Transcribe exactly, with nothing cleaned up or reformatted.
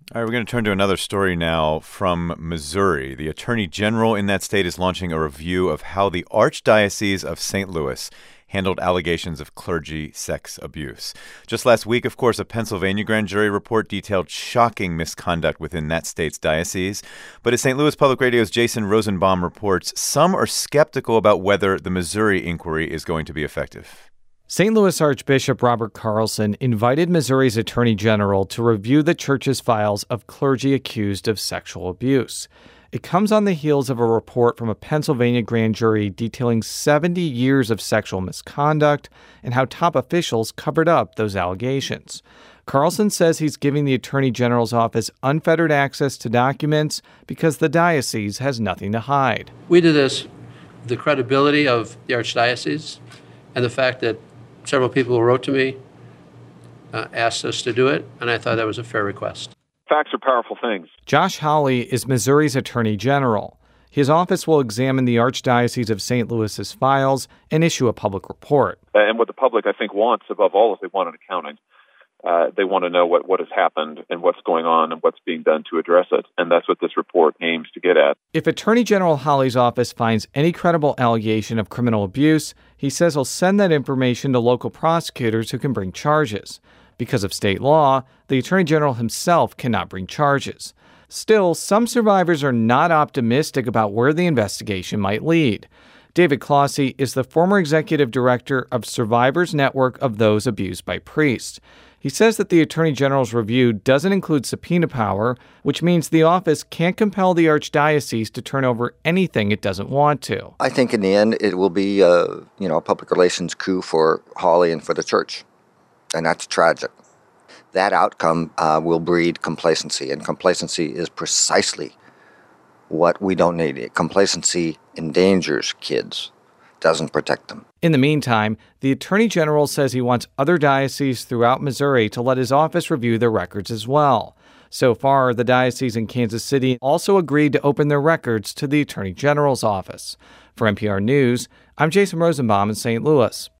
All right, we're going to turn to another story now from Missouri. The Attorney General in that state is launching a review of how the Archdiocese of Saint Louis handled allegations of clergy sex abuse. Just last week, of course, a Pennsylvania grand jury report detailed shocking misconduct within that state's diocese. But as Saint Louis Public Radio's Jason Rosenbaum reports, some are skeptical about whether the Missouri inquiry is going to be effective. Saint Louis Archbishop Robert Carlson invited Missouri's Attorney General to review the church's files of clergy accused of sexual abuse. It comes on the heels of a report from a Pennsylvania grand jury detailing seventy years of sexual misconduct and how top officials covered up those allegations. Carlson says he's giving the Attorney General's office unfettered access to documents because the diocese has nothing to hide. We do this with the credibility of the Archdiocese and the fact that several people who wrote to me uh, asked us to do it, and I thought that was a fair request. Facts are powerful things. Josh Hawley is Missouri's Attorney General. His office will examine the Archdiocese of Saint Louis's files and issue a public report. And what the public, I think, wants above all is they want an accounting. Uh, they want to know what, what has happened and what's going on and what's being done to address it. And that's what this report aims to get at. If Attorney General Hawley's office finds any credible allegation of criminal abuse, he says he'll send that information to local prosecutors who can bring charges. Because of state law, the Attorney General himself cannot bring charges. Still, some survivors are not optimistic about where the investigation might lead. David Clossie is the former executive director of Survivors Network of Those Abused by Priests. He says that the Attorney General's review doesn't include subpoena power, which means the office can't compel the Archdiocese to turn over anything it doesn't want to. I think in the end it will be a, you know, a public relations coup for Hawley and for the church, and that's tragic. That outcome uh, will breed complacency, and complacency is precisely what we don't need. Complacency endangers kids, doesn't protect them. In the meantime, the Attorney General says he wants other dioceses throughout Missouri to let his office review their records as well. So far, the diocese in Kansas City also agreed to open their records to the Attorney General's office. For N P R News, I'm Jason Rosenbaum in Saint Louis.